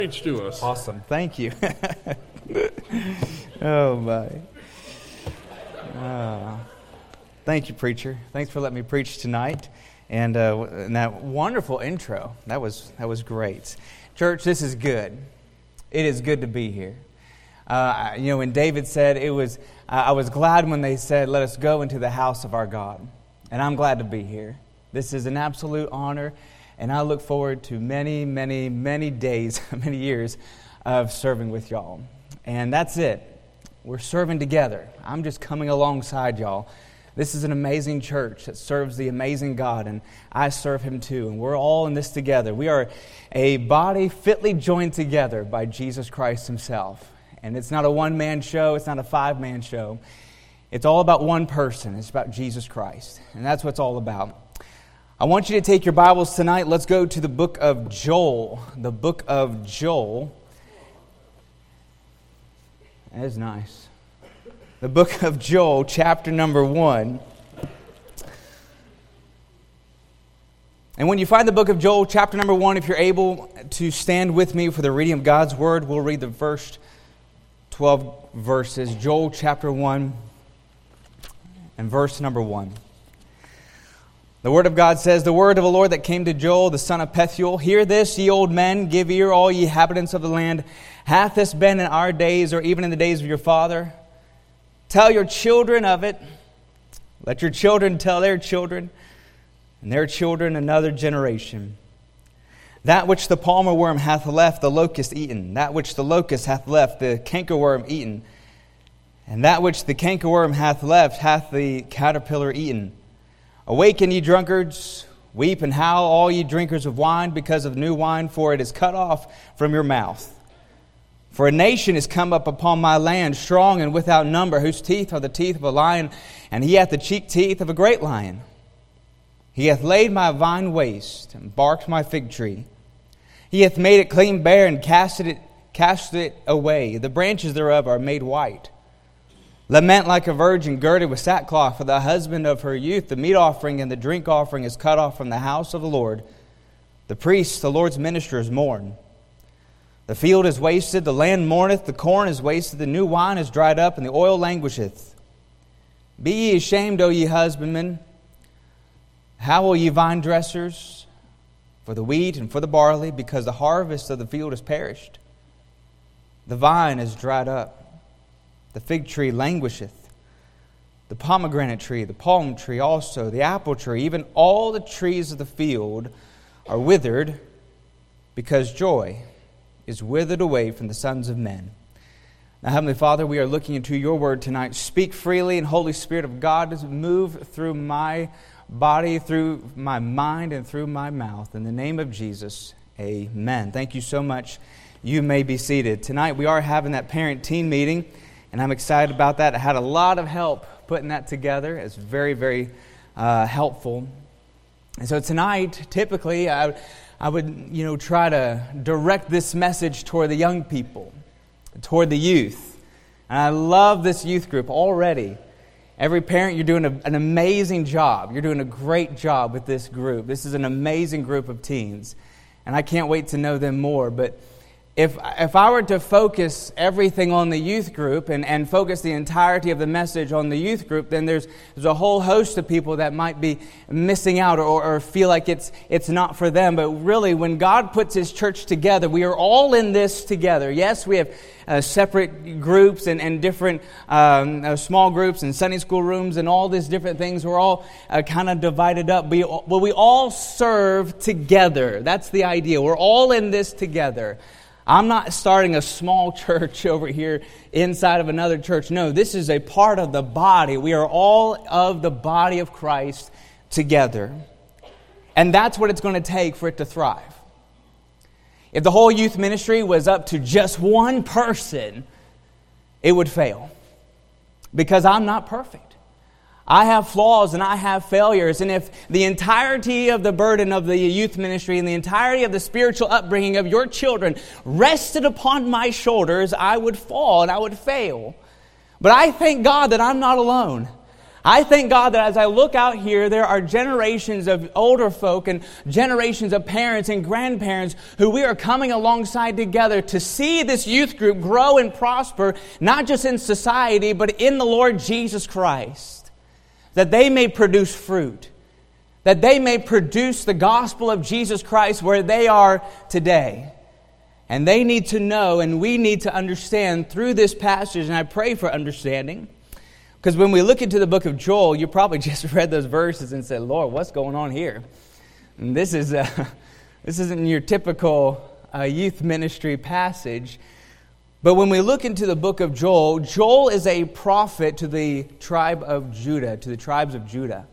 Preach to us. Awesome. Thank you. Oh, my. Thank you, preacher. Thanks for letting me preach tonight. And that wonderful intro. That was great. Church, this is good. It is good to be here. When David said I was glad when they said, "Let us go into the house of our God." And I'm glad to be here. This is an absolute honor. And I look forward to many, many, many days, many years of serving with y'all. And that's it. We're serving together. I'm just coming alongside y'all. This is an amazing church that serves the amazing God, and I serve Him too. And we're all in this together. We are a body fitly joined together by Jesus Christ Himself. And it's not a one-man show. It's not a five-man show. It's all about one person. It's about Jesus Christ. And that's what it's all about. I want you to take your Bibles tonight. Let's go to the book of Joel. The book of Joel. That is nice. The book of Joel, chapter number 1. And when you find the book of Joel, chapter number 1, if you're able to stand with me for the reading of God's Word, we'll read the first 12 verses. Joel chapter 1 and verse number 1. The Word of God says, "The word of the Lord that came to Joel, the son of Pethuel. Hear this, ye old men, give ear, all ye inhabitants of the land. Hath this been in our days, or even in the days of your father? Tell your children of it. Let your children tell their children, and their children another generation. That which the palmer worm hath left, the locust eaten. That which the locust hath left, the cankerworm eaten. And that which the cankerworm hath left, hath the caterpillar eaten. Awaken, ye drunkards, weep and howl, all ye drinkers of wine, because of new wine, for it is cut off from your mouth. For a nation is come up upon my land, strong and without number, whose teeth are the teeth of a lion, and he hath the cheek teeth of a great lion. He hath laid my vine waste, and barked my fig tree. He hath made it clean bare, and cast it away. The branches thereof are made white. Lament like a virgin girded with sackcloth for the husband of her youth. The meat offering and the drink offering is cut off from the house of the Lord. The priests, the Lord's ministers, mourn. The field is wasted, the land mourneth, the corn is wasted, the new wine is dried up, and the oil languisheth. Be ye ashamed, O ye husbandmen. How will ye vine dressers? For the wheat and for the barley, because the harvest of the field is perished. The vine is dried up. The fig tree languisheth, the pomegranate tree, the palm tree also, the apple tree, even all the trees of the field are withered, because joy is withered away from the sons of men." Now, Heavenly Father, we are looking into your word tonight. Speak freely, and Holy Spirit of God, move through my body, through my mind, and through my mouth. In the name of Jesus, amen. Thank you so much. You may be seated. Tonight we are having that parent-teen meeting. And I'm excited about that. I had a lot of help putting that together. It's very, very helpful. And so tonight, typically, I would try to direct this message toward the young people, toward the youth. And I love this youth group already. Every parent, you're doing an amazing job. You're doing a great job with this group. This is an amazing group of teens. And I can't wait to know them more. But If I were to focus everything on the youth group and focus the entirety of the message on the youth group, then there's a whole host of people that might be missing out or feel like it's not for them. But really, when God puts His church together, we are all in this together. Yes, we have separate groups and different small groups and Sunday school rooms and all these different things. We're all kind of divided up. But we all serve together. That's the idea. We're all in this together. I'm not starting a small church over here inside of another church. No, this is a part of the body. We are all of the body of Christ together. And that's what it's going to take for it to thrive. If the whole youth ministry was up to just one person, it would fail. Because I'm not perfect. I have flaws and I have failures. And if the entirety of the burden of the youth ministry and the entirety of the spiritual upbringing of your children rested upon my shoulders, I would fall and I would fail. But I thank God that I'm not alone. I thank God that as I look out here, there are generations of older folk and generations of parents and grandparents who we are coming alongside together to see this youth group grow and prosper, not just in society, but in the Lord Jesus Christ. That they may produce fruit. That they may produce the gospel of Jesus Christ where they are today. And they need to know, and we need to understand through this passage, and I pray for understanding. Because when we look into the book of Joel, you probably just read those verses and said, Lord, what's going on here? And this isn't your typical youth ministry passage. But when we look into the book of Joel, Joel is a prophet to the tribe of Judah, to the tribes of Judah.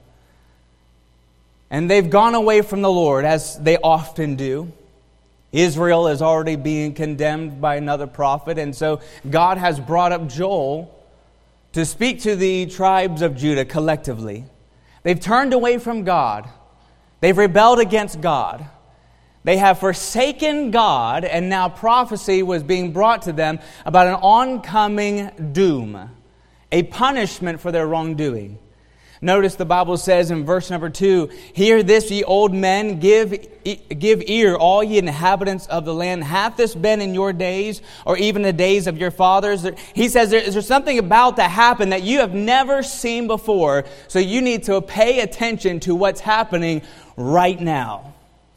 And they've gone away from the Lord, as they often do. Israel is already being condemned by another prophet, and so God has brought up Joel to speak to the tribes of Judah collectively. They've turned away from God. They've rebelled against God. They have forsaken God, and now prophecy was being brought to them about an oncoming doom, a punishment for their wrongdoing. Notice the Bible says in verse number 2, "Hear this, ye old men, give ear, all ye inhabitants of the land. Hath this been in your days, or even the days of your fathers?" He says there's something about to happen that you have never seen before, so you need to pay attention to what's happening right now.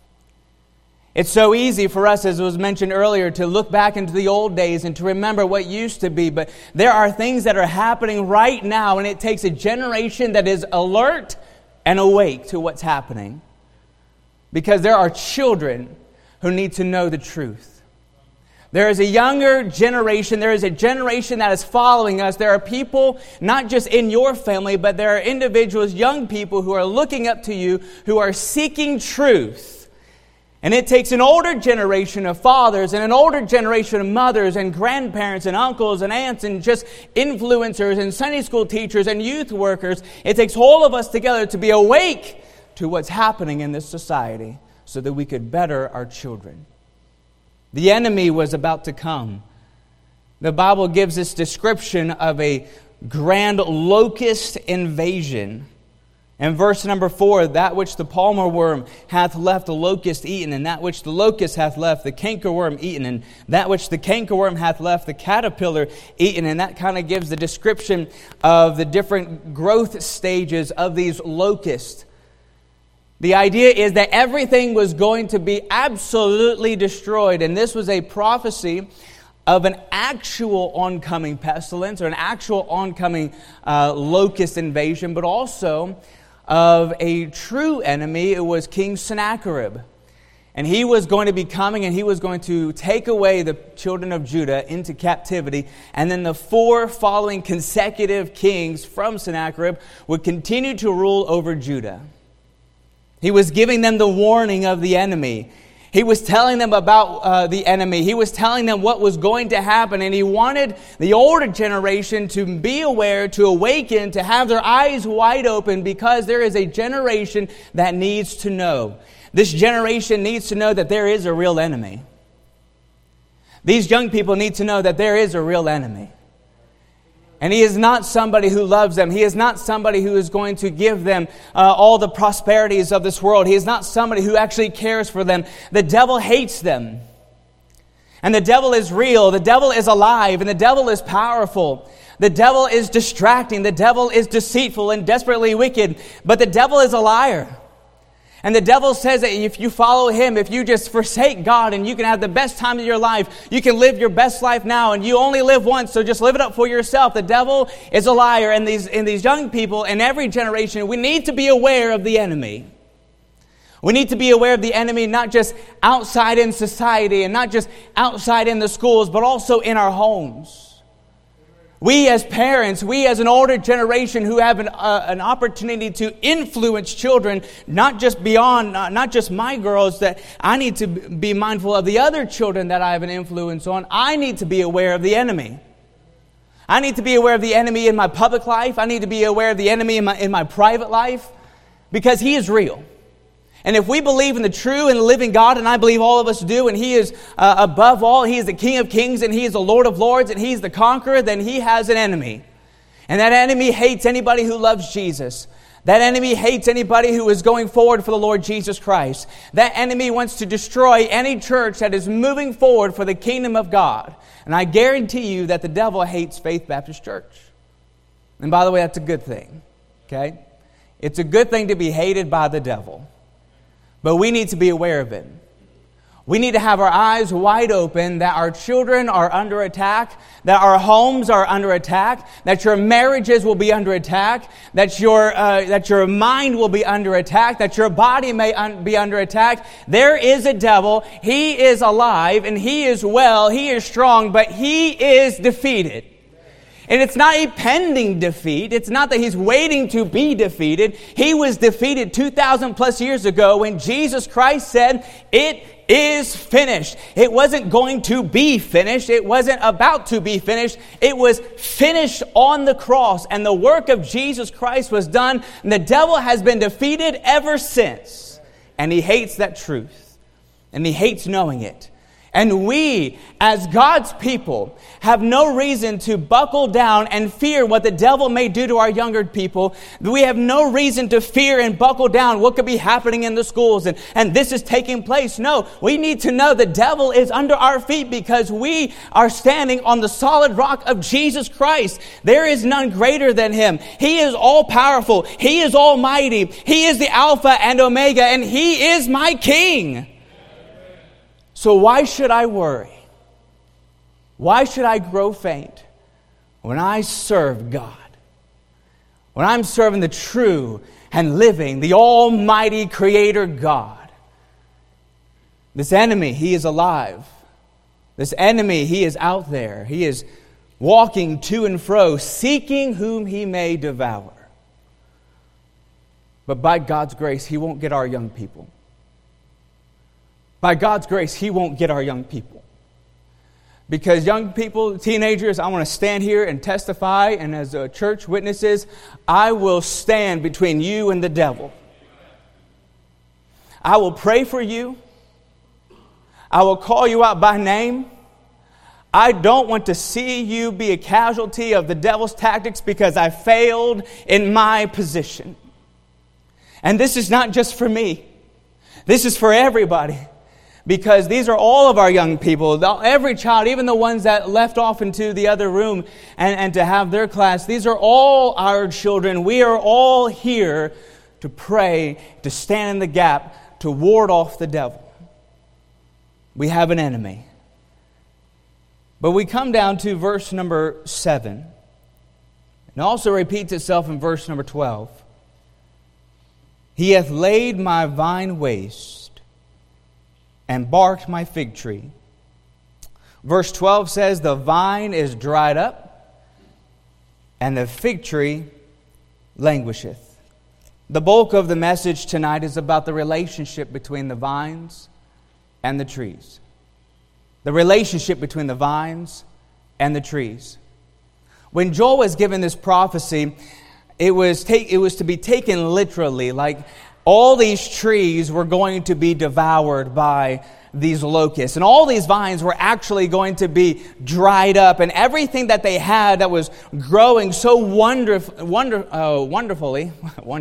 It's so easy for us, as was mentioned earlier, to look back into the old days and to remember what used to be. But there are things that are happening right now, and it takes a generation that is alert and awake to what's happening. Because there are children who need to know the truth. There is a younger generation. There is a generation that is following us. There are people, not just in your family, but there are individuals, young people who are looking up to you, who are seeking truth. And it takes an older generation of fathers and an older generation of mothers and grandparents and uncles and aunts and just influencers and Sunday school teachers and youth workers. It takes all of us together to be awake to what's happening in this society so that we could better our children. The enemy was about to come. The Bible gives this description of a grand locust invasion. In verse number 4, "That which the palmer worm hath left the locust eaten, and that which the locust hath left the cankerworm eaten, and that which the cankerworm hath left the caterpillar eaten." And that kind of gives the description of the different growth stages of these locusts. The idea is that everything was going to be absolutely destroyed, and this was a prophecy of an actual oncoming pestilence or an actual oncoming locust invasion, but also of a true enemy. It was King Sennacherib. And he was going to be coming, and he was going to take away the children of Judah into captivity. And then the 4 following consecutive kings from Sennacherib would continue to rule over Judah. He was giving them the warning of the enemy. He was telling them about the enemy. He was telling them what was going to happen. And he wanted the older generation to be aware, to awaken, to have their eyes wide open, because there is a generation that needs to know. This generation needs to know that there is a real enemy. These young people need to know that there is a real enemy. And he is not somebody who loves them. He is not somebody who is going to give them all the prosperities of this world. He is not somebody who actually cares for them. The devil hates them. And the devil is real. The devil is alive. And the devil is powerful. The devil is distracting. The devil is deceitful and desperately wicked. But the devil is a liar. And the devil says that if you follow him, if you just forsake God and you can have the best time of your life, you can live your best life now, and you only live once, so just live it up for yourself. The devil is a liar, and these young people in every generation, we need to be aware of the enemy. We need to be aware of the enemy, not just outside in society and not just outside in the schools, but also in our homes. We as parents, we as an older generation who have an opportunity to influence children, not just beyond, not just my girls, that I need to be mindful of the other children that I have an influence on. I need to be aware of the enemy. I need to be aware of the enemy in my public life. I need to be aware of the enemy in my private life, because he is real. And if we believe in the true and living God, and I believe all of us do, and he is above all, he is the King of Kings, and he is the Lord of Lords, and he is the conqueror, then he has an enemy. And that enemy hates anybody who loves Jesus. That enemy hates anybody who is going forward for the Lord Jesus Christ. That enemy wants to destroy any church that is moving forward for the kingdom of God. And I guarantee you that the devil hates Faith Baptist Church. And by the way, that's a good thing. Okay? It's a good thing to be hated by the devil. But we need to be aware of it. We need to have our eyes wide open that our children are under attack, that our homes are under attack, that your marriages will be under attack, that your mind will be under attack, that your body may be under attack. There is a devil. He is alive and he is well. He is strong, but he is defeated. And it's not a pending defeat. It's not that he's waiting to be defeated. He was defeated 2,000 plus years ago when Jesus Christ said, "It is finished." It wasn't going to be finished. It wasn't about to be finished. It was finished on the cross. And the work of Jesus Christ was done. And the devil has been defeated ever since. And he hates that truth. And he hates knowing it. And we, as God's people, have no reason to buckle down and fear what the devil may do to our younger people. We have no reason to fear and buckle down what could be happening in the schools and this is taking place. No, we need to know the devil is under our feet because we are standing on the solid rock of Jesus Christ. There is none greater than him. He is all powerful. He is almighty. He is the Alpha and Omega, and he is my King. So why should I worry? Why should I grow faint when I serve God? When I'm serving the true and living, the almighty Creator God. This enemy, he is alive. This enemy, he is out there. He is walking to and fro, seeking whom he may devour. But by God's grace, he won't get our young people. By God's grace, he won't get our young people. Because young people, teenagers, I want to stand here and testify, and as a church witnesses, I will stand between you and the devil. I will pray for you. I will call you out by name. I don't want to see you be a casualty of the devil's tactics because I failed in my position. And this is not just for me. This is for everybody. Because these are all of our young people, every child, even the ones that left off into the other room and to have their class. These are all our children. We are all here to pray, to stand in the gap, to ward off the devil. We have an enemy. But we come down to verse number 7. It also repeats itself in verse number 12. He hath laid my vine waste and barked my fig tree. Verse 12 says, the vine is dried up, and the fig tree languisheth. The bulk of the message tonight is about the relationship between the vines and the trees. The relationship between the vines and the trees. When Joel was given this prophecy, it was to be taken literally, like all these trees were going to be devoured by these locusts. And all these vines were actually going to be dried up. And everything that they had that was growing so wondrously.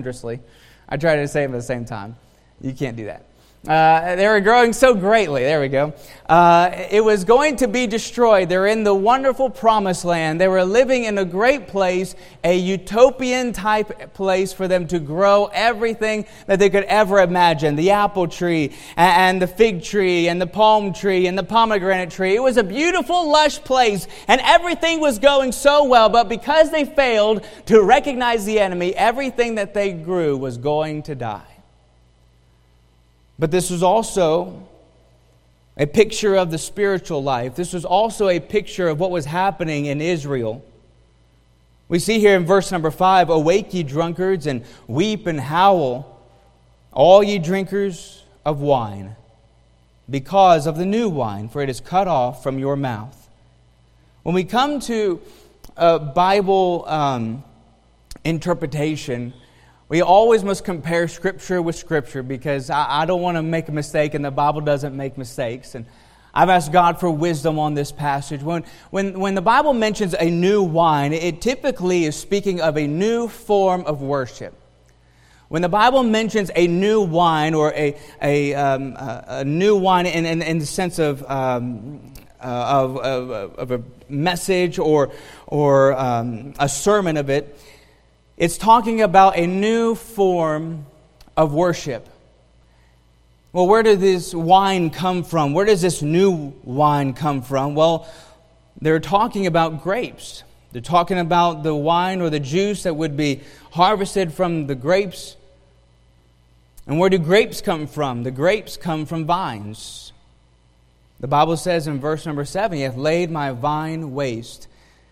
I tried to say it at the same time. You can't do that. They were growing so greatly. There we go. It was going to be destroyed. They're in the wonderful promised land. They were living in a great place, a utopian type place for them to grow everything that they could ever imagine. The apple tree and the fig tree and the palm tree and the pomegranate tree. It was a beautiful, lush place, and everything was going so well. But because they failed to recognize the enemy, everything that they grew was going to die. But this was also a picture of the spiritual life. This was also a picture of what was happening in Israel. We see here in verse number 5, awake ye drunkards, and weep and howl, all ye drinkers of wine, because of the new wine, for it is cut off from your mouth. When we come to Bible interpretation, we always must compare Scripture with Scripture, because I don't want to make a mistake, and the Bible doesn't make mistakes. And I've asked God for wisdom on this passage. When the Bible mentions a new wine, it typically is speaking of a new form of worship. When the Bible mentions a new wine or a new wine in the sense of a message or a sermon of it, it's talking about a new form of worship. Well, where did this wine come from? Where does this new wine come from? Well, they're talking about grapes. They're talking about the wine or the juice that would be harvested from the grapes. And where do grapes come from? The grapes come from vines. The Bible says in verse number 7, "He hath laid my vine waste."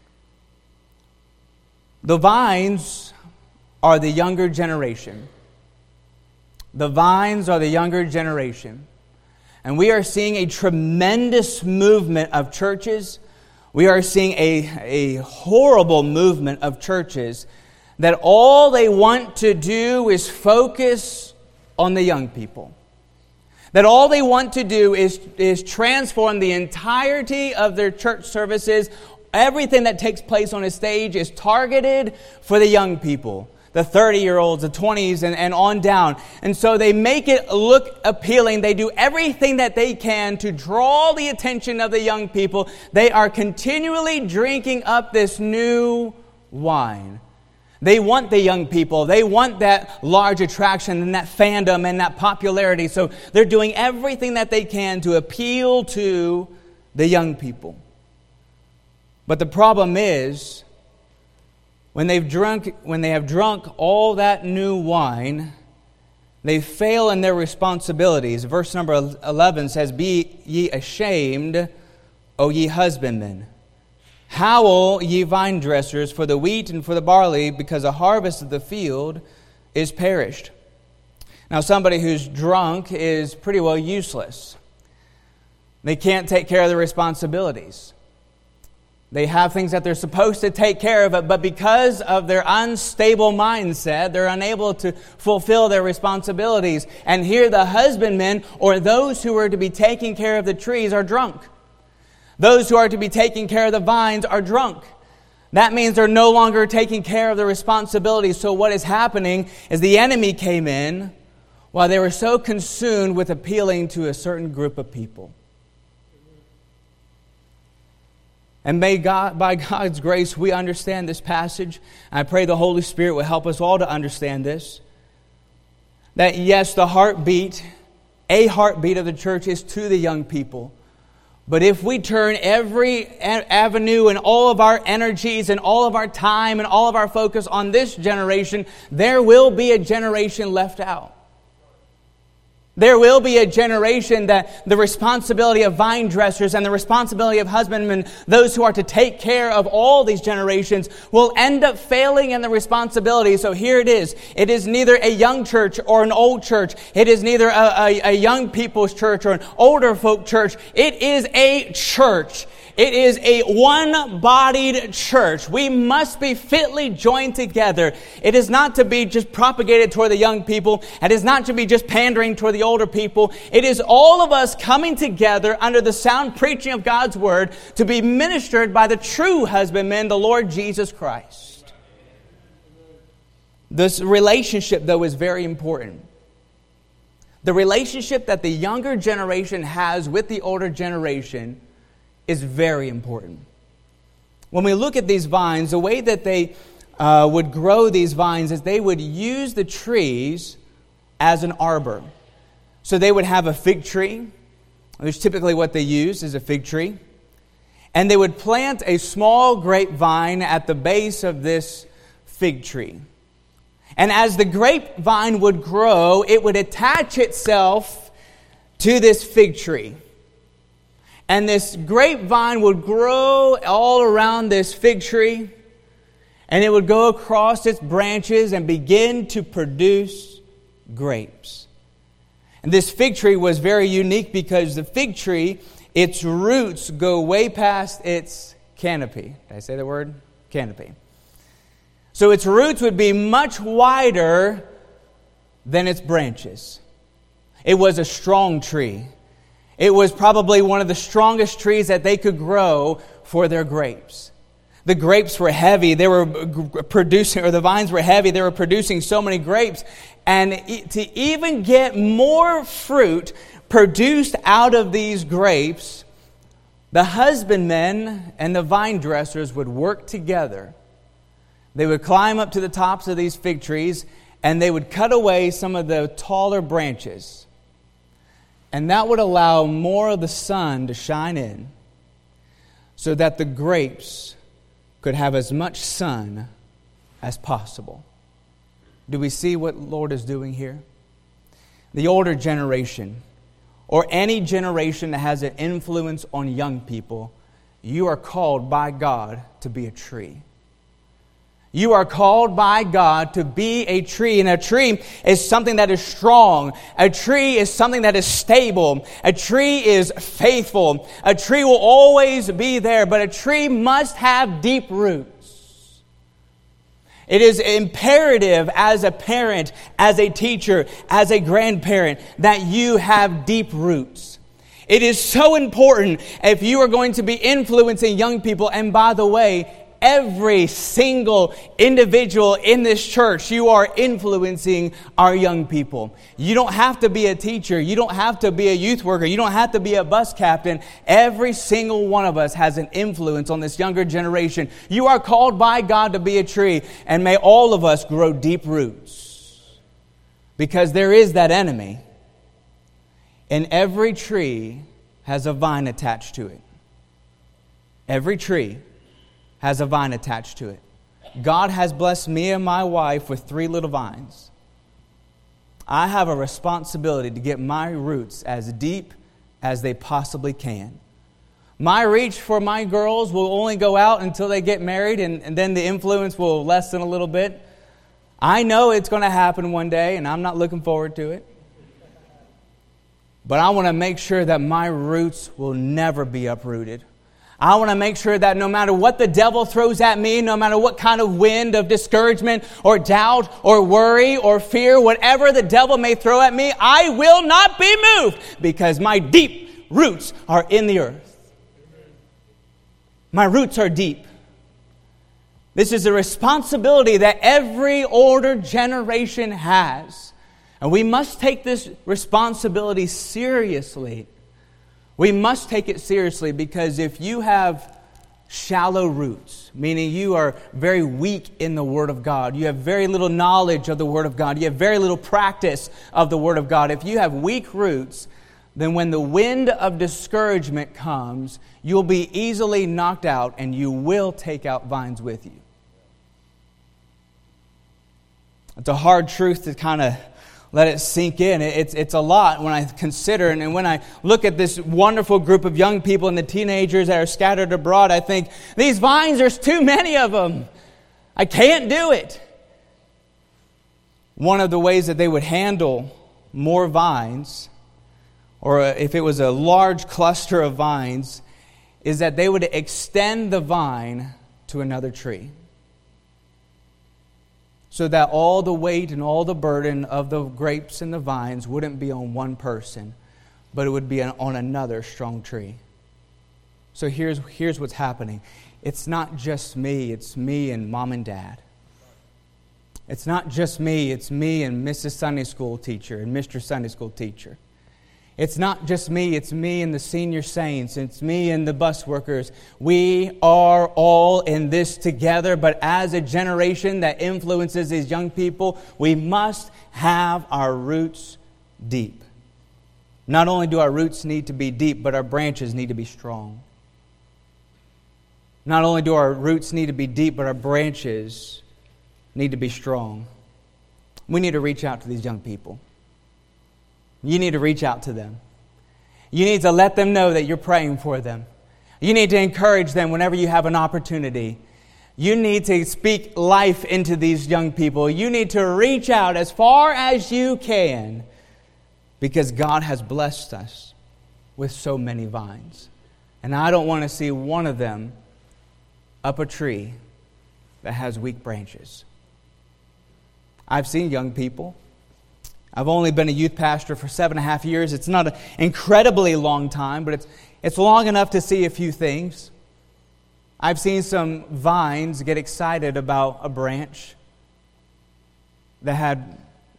The vines are the younger generation. The vines are the younger generation. And we are seeing a tremendous movement of churches. We are seeing a horrible movement of churches that all they want to do is focus on the young people. That all they want to do is transform the entirety of their church services. Everything that takes place on a stage is targeted for the young people. The 30-year-olds, the 20s, and on down. And so they make it look appealing. They do everything that they can to draw the attention of the young people. They are continually drinking up this new wine. They want the young people. They want that large attraction and that fandom and that popularity. So they're doing everything that they can to appeal to the young people. But the problem is, when they have drunk all that new wine, they fail in their responsibilities. Verse number 11 says, "Be ye ashamed, O ye husbandmen. Howl, ye vine dressers, for the wheat and for the barley, because the harvest of the field is perished." Now, somebody who's drunk is pretty well useless. They can't take care of their responsibilities. They have things that they're supposed to take care of, but because of their unstable mindset, they're unable to fulfill their responsibilities. And here the husbandmen, or those who are to be taking care of the trees, are drunk. Those who are to be taking care of the vines are drunk. That means they're no longer taking care of their responsibilities. So what is happening is the enemy came in while they were so consumed with appealing to a certain group of people. And may God, by God's grace, we understand this passage. I pray the Holy Spirit will help us all to understand this. That yes, a heartbeat of the church is to the young people. But if we turn every avenue and all of our energies and all of our time and all of our focus on this generation, there will be a generation left out. There will be a generation that the responsibility of vine dressers and the responsibility of husbandmen, those who are to take care of all these generations, will end up failing in the responsibility. So here it is. It is neither a young church or an old church. It is neither a young people's church or an older folk church. It is a church. It is a one-bodied church. We must be fitly joined together. It is not to be just propagated toward the young people. It is not to be just pandering toward the older people. It is all of us coming together under the sound preaching of God's Word to be ministered by the true husbandman, the Lord Jesus Christ. This relationship, though, is very important. The relationship that the younger generation has with the older generation is very important. When we look at these vines, the way that they would grow these vines is they would use the trees as an arbor. So they would have a fig tree, which is typically what they use is a fig tree. And they would plant a small grapevine at the base of this fig tree. And as the grapevine would grow, it would attach itself to this fig tree. And this grapevine would grow all around this fig tree. And it would go across its branches and begin to produce grapes. And this fig tree was very unique because the fig tree, its roots go way past its canopy. Did I say the word? Canopy. So its roots would be much wider than its branches. It was a strong tree. It was probably one of the strongest trees that they could grow for their grapes. The grapes were heavy. They were producing, or the vines were heavy. They were producing so many grapes. And to even get more fruit produced out of these grapes, the husbandmen and the vine dressers would work together. They would climb up to the tops of these fig trees, and they would cut away some of the taller branches. And that would allow more of the sun to shine in, so that the grapes could have as much sun as possible. Do we see what the Lord is doing here? The older generation, or any generation that has an influence on young people, you are called by God to be a tree. You are called by God to be a tree. And a tree is something that is strong. A tree is something that is stable. A tree is faithful. A tree will always be there. But a tree must have deep roots. It is imperative as a parent, as a teacher, as a grandparent, that you have deep roots. It is so important if you are going to be influencing young people. And by the way, every single individual in this church, you are influencing our young people. You don't have to be a teacher. You don't have to be a youth worker. You don't have to be a bus captain. Every single one of us has an influence on this younger generation. You are called by God to be a tree, and may all of us grow deep roots, because there is that enemy. And every tree has a vine attached to it. Every tree has a vine attached to it. God has blessed me and my wife with 3 little vines. I have a responsibility to get my roots as deep as they possibly can. My reach for my girls will only go out until they get married, and then the influence will lessen a little bit. I know it's going to happen one day, and I'm not looking forward to it. But I want to make sure that my roots will never be uprooted. I want to make sure that no matter what the devil throws at me, no matter what kind of wind of discouragement or doubt or worry or fear, whatever the devil may throw at me, I will not be moved, because my deep roots are in the earth. My roots are deep. This is a responsibility that every older generation has. And we must take this responsibility seriously. We must take it seriously, because if you have shallow roots, meaning you are very weak in the Word of God, you have very little knowledge of the Word of God, you have very little practice of the Word of God. If you have weak roots, then when the wind of discouragement comes, you'll be easily knocked out, and you will take out vines with you. It's a hard truth to kind of let it sink in. It's a lot when I consider, and when I look at this wonderful group of young people and the teenagers that are scattered abroad, I think, these vines, there's too many of them. I can't do it. One of the ways that they would handle more vines, or if it was a large cluster of vines, is that they would extend the vine to another tree, so that all the weight and all the burden of the grapes and the vines wouldn't be on one person, but it would be on another strong tree. So here's what's happening. It's not just me, it's me and mom and dad. It's not just me, it's me and Mrs. Sunday School teacher and Mr. Sunday School teacher. It's not just me, it's me and the senior saints. It's me and the bus workers. We are all in this together, but as a generation that influences these young people, we must have our roots deep. Not only do our roots need to be deep, but our branches need to be strong. Not only do our roots need to be deep, but our branches need to be strong. We need to reach out to these young people. You need to reach out to them. You need to let them know that you're praying for them. You need to encourage them whenever you have an opportunity. You need to speak life into these young people. You need to reach out as far as you can, because God has blessed us with so many vines. And I don't want to see one of them up a tree that has weak branches. I've seen young people. I've only been a youth pastor for 7.5 years. It's not an incredibly long time, but it's long enough to see a few things. I've seen some vines get excited about a branch that had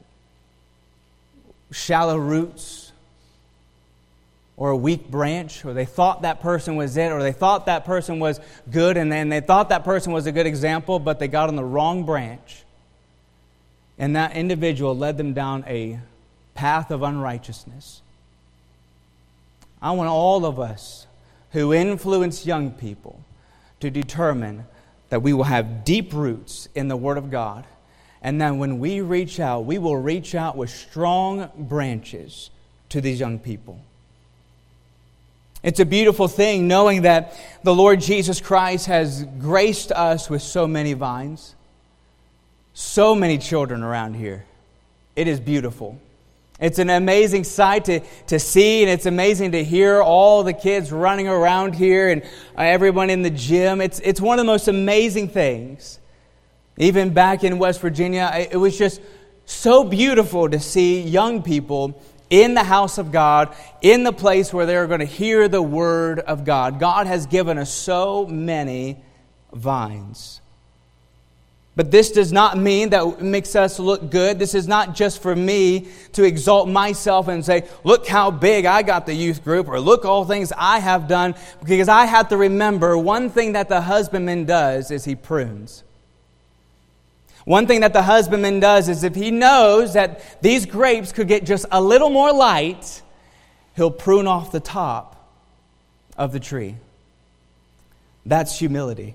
shallow roots or a weak branch, or they thought that person was it, or they thought that person was good, and then they thought that person was a good example, but they got on the wrong branch. And that individual led them down a path of unrighteousness. I want all of us who influence young people to determine that we will have deep roots in the Word of God. And then when we reach out, we will reach out with strong branches to these young people. It's a beautiful thing knowing that the Lord Jesus Christ has graced us with so many vines, so many children around here. It is beautiful. It's an amazing sight to see, and it's amazing to hear all the kids running around here and everyone in the gym. It's one of the most amazing things. Even back in West Virginia, it was just so beautiful to see young people in the house of God, in the place where they're going to hear the Word of God. God has given us so many vines. But this does not mean that it makes us look good. This is not just for me to exalt myself and say, look how big I got the youth group, or look all things I have done. Because I have to remember one thing that the husbandman does is he prunes. One thing that the husbandman does is if he knows that these grapes could get just a little more light, he'll prune off the top of the tree. That's humility.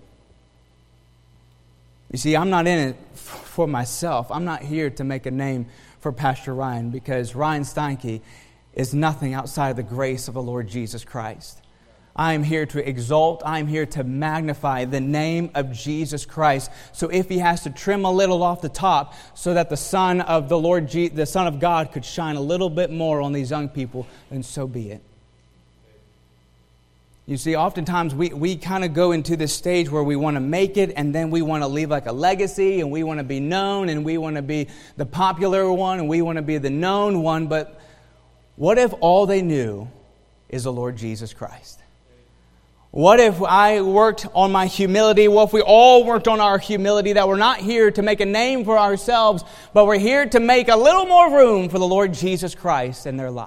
You see, I'm not in it for myself. I'm not here to make a name for Pastor Ryan, because Ryan Steinke is nothing outside of the grace of the Lord Jesus Christ. I am here to exalt. I am here to magnify the name of Jesus Christ. So if he has to trim a little off the top so that the Son of the Lord, the Son of God, could shine a little bit more on these young people, then so be it. You see, oftentimes we kind of go into this stage where we want to make it, and then we want to leave like a legacy, and we want to be known, and we want to be the popular one, and we want to be the known one. But what if all they knew is the Lord Jesus Christ? What if I worked on my humility? What if we all worked on our humility, that we're not here to make a name for ourselves, but we're here to make a little more room for the Lord Jesus Christ in their life?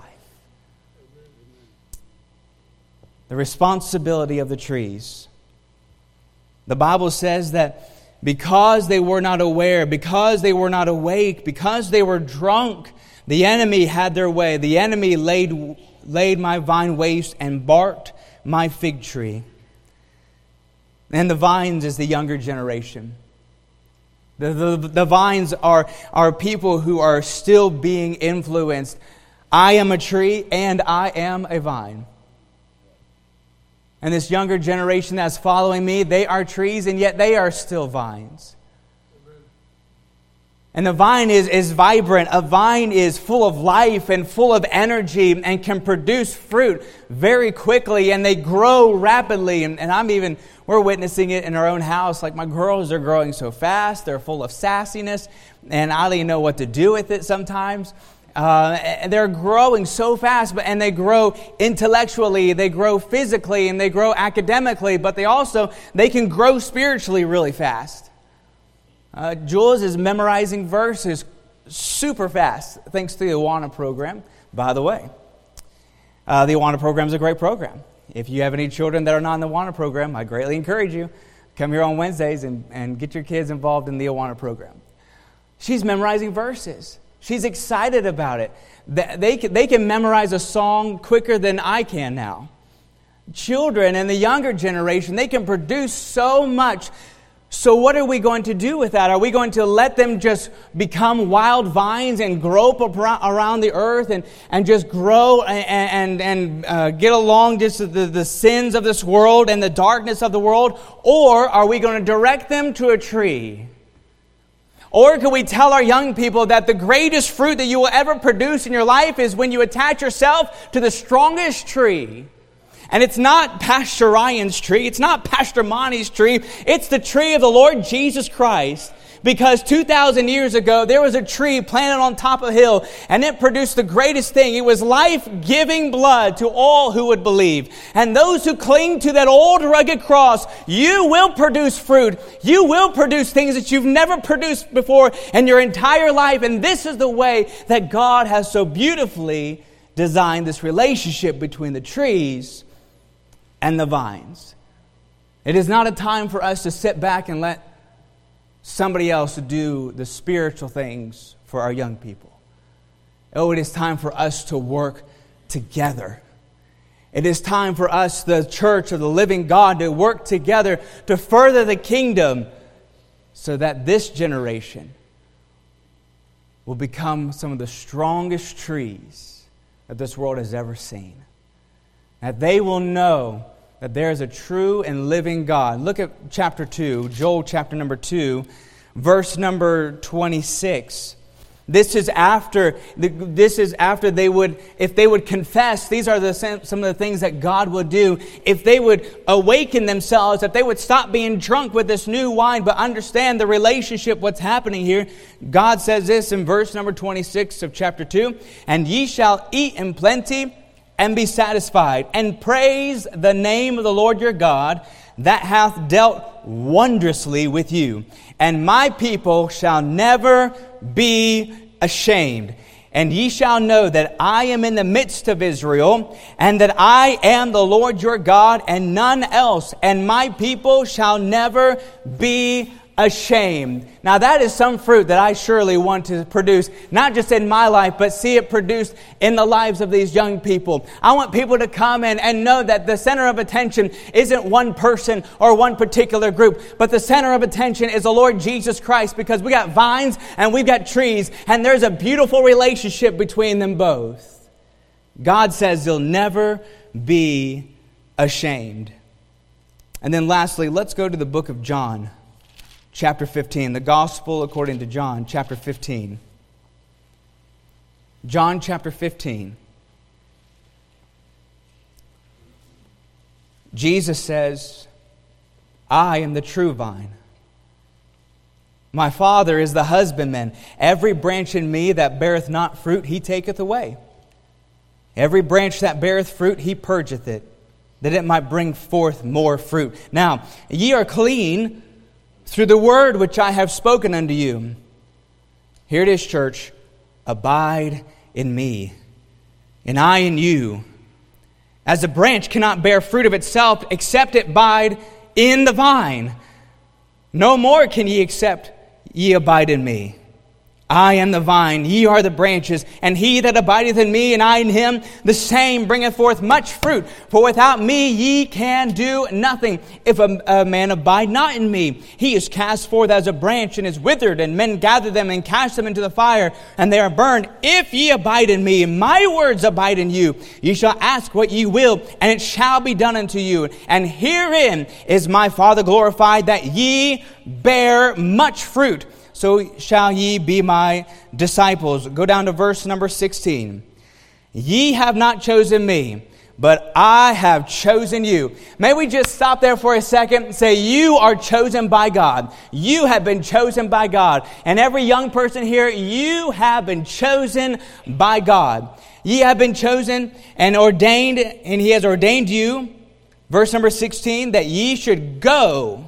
The responsibility of the trees. The Bible says that because they were not aware, because they were not awake, because they were drunk, the enemy had their way. The enemy laid my vine waste and barked my fig tree. And the vines is the younger generation. The vines are people who are still being influenced. I am a tree and I am a vine. And this younger generation that's following me, they are trees and yet they are still vines. And the vine is vibrant. A vine is full of life and full of energy and can produce fruit very quickly, and they grow rapidly. And we're witnessing it in our own house. Like, my girls are growing so fast. They're full of sassiness, and I don't even know what to do with it sometimes. They're growing so fast, and they grow intellectually, they grow physically, and they grow academically, but they can grow spiritually really fast. Jules is memorizing verses super fast, thanks to the Awana program, by the way. The Awana program is a great program. If you have any children that are not in the Awana program, I greatly encourage you, come here on Wednesdays and get your kids involved in the Awana program. She's memorizing verses. She's excited about it. They can memorize a song quicker than I can now. Children and the younger generation, they can produce so much. So what are we going to do with that? Are we going to let them just become wild vines and grope around the earth and just grow and get along just the sins of this world and the darkness of the world? Or are we going to direct them to a tree? Or can we tell our young people that the greatest fruit that you will ever produce in your life is when you attach yourself to the strongest tree? And it's not Pastor Ryan's tree. It's not Pastor Monty's tree. It's the tree of the Lord Jesus Christ. Because 2,000 years ago, there was a tree planted on top of a hill, and it produced the greatest thing. It was life-giving blood to all who would believe. And those who cling to that old rugged cross, you will produce fruit. You will produce things that you've never produced before in your entire life. And this is the way that God has so beautifully designed this relationship between the trees and the vines. It is not a time for us to sit back and let somebody else do the spiritual things for our young people. Oh, it is time for us to work together. It is time for us, the church of the living God, to work together to further the kingdom so that this generation will become some of the strongest trees that this world has ever seen. That they will know that there is a true and living God. Look at chapter 2, Joel chapter number 2, verse number 26. This is after they would, if they would confess, these are some of the things that God would do. If they would awaken themselves, if they would stop being drunk with this new wine, but understand the relationship, what's happening here. God says this in verse number 26 of chapter 2, "And ye shall eat in plenty and be satisfied, and praise the name of the Lord your God, that hath dealt wondrously with you. And my people shall never be ashamed. And ye shall know that I am in the midst of Israel, and that I am the Lord your God, and none else. And my people shall never be ashamed." Now that is some fruit that I surely want to produce, not just in my life, but see it produced in the lives of these young people. I want people to come and know that the center of attention isn't one person or one particular group, but the center of attention is the Lord Jesus Christ, because we got vines and we've got trees, and there's a beautiful relationship between them both. God says you'll never be ashamed. And then lastly, let's go to the book of John. Chapter 15, the Gospel according to John, chapter 15. John chapter 15. Jesus says, "I am the true vine. My Father is the husbandman. Every branch in me that beareth not fruit, he taketh away. Every branch that beareth fruit, he purgeth it, that it might bring forth more fruit. Now, ye are clean through the word which I have spoken unto you." Here it is, church. "Abide in me, and I in you. As a branch cannot bear fruit of itself, except it abide in the vine. No more can ye except ye abide in me. I am the vine, ye are the branches, and he that abideth in me, and I in him, the same bringeth forth much fruit. For without me ye can do nothing. If a man abide not in me, he is cast forth as a branch, and is withered, and men gather them and cast them into the fire, and they are burned. If ye abide in me, and my words abide in you, ye shall ask what ye will, and it shall be done unto you. And herein is my Father glorified, that ye bear much fruit. So shall ye be my disciples." Go down to verse number 16. "Ye have not chosen me, but I have chosen you." May we just stop there for a second and say, you are chosen by God. You have been chosen by God. And every young person here, you have been chosen by God. Ye have been chosen and ordained, and he has ordained you. Verse number 16, that ye should go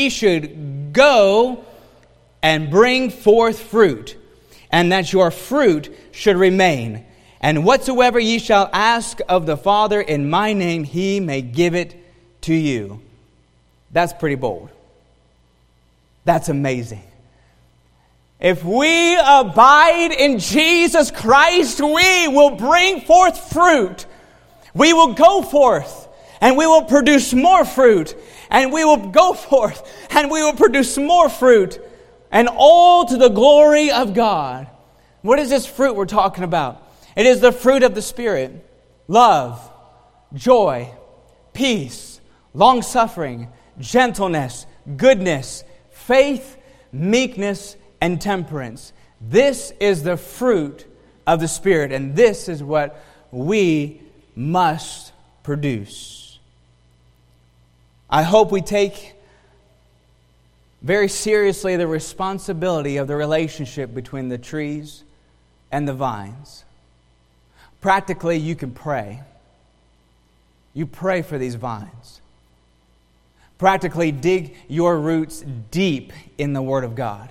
and bring forth fruit, and that your fruit should remain. And whatsoever ye shall ask of the Father in my name, he may give it to you. That's pretty bold. That's amazing. If we abide in Jesus Christ, we will bring forth fruit. We will go forth, and we will produce more fruit. And we will go forth, and we will produce more fruit. And all to the glory of God. What is this fruit we're talking about? It is the fruit of the Spirit. Love, joy, peace, long-suffering, gentleness, goodness, faith, meekness, and temperance. This is the fruit of the Spirit, and this is what we must produce. I hope we take very seriously the responsibility of the relationship between the trees and the vines. Practically, you can pray. You pray for these vines. Practically, dig your roots deep in the Word of God.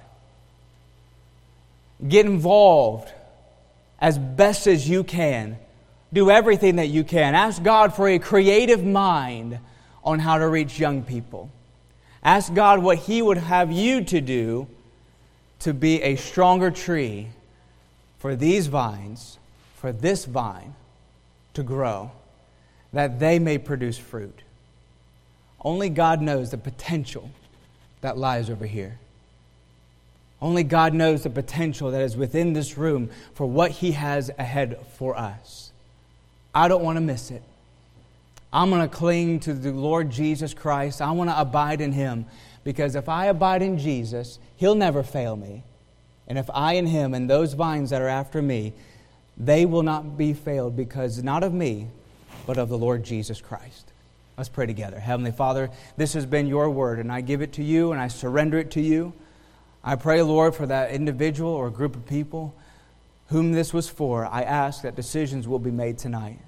Get involved as best as you can. Do everything that you can. Ask God for a creative mind on how to reach young people. Ask God what He would have you to do to be a stronger tree for these vines, for this vine to grow, that they may produce fruit. Only God knows the potential that lies over here. Only God knows the potential that is within this room for what He has ahead for us. I don't want to miss it. I'm going to cling to the Lord Jesus Christ. I want to abide in Him, because if I abide in Jesus, He'll never fail me. And if I in Him and those vines that are after me, they will not be failed, because not of me, but of the Lord Jesus Christ. Let's pray together. Heavenly Father, this has been Your word, and I give it to You and I surrender it to You. I pray, Lord, for that individual or group of people whom this was for. I ask that decisions will be made tonight.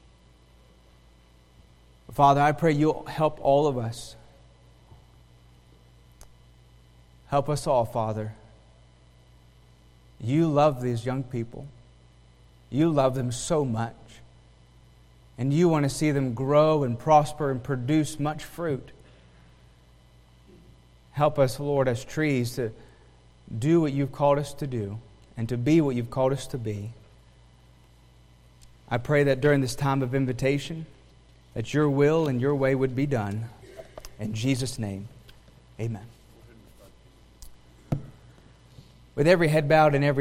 Father, I pray You'll help all of us. Help us all, Father. You love these young people. You love them so much. And You want to see them grow and prosper and produce much fruit. Help us, Lord, as trees to do what You've called us to do and to be what You've called us to be. I pray that during this time of invitation, that Your will and Your way would be done. In Jesus' name, amen. With every head bowed and every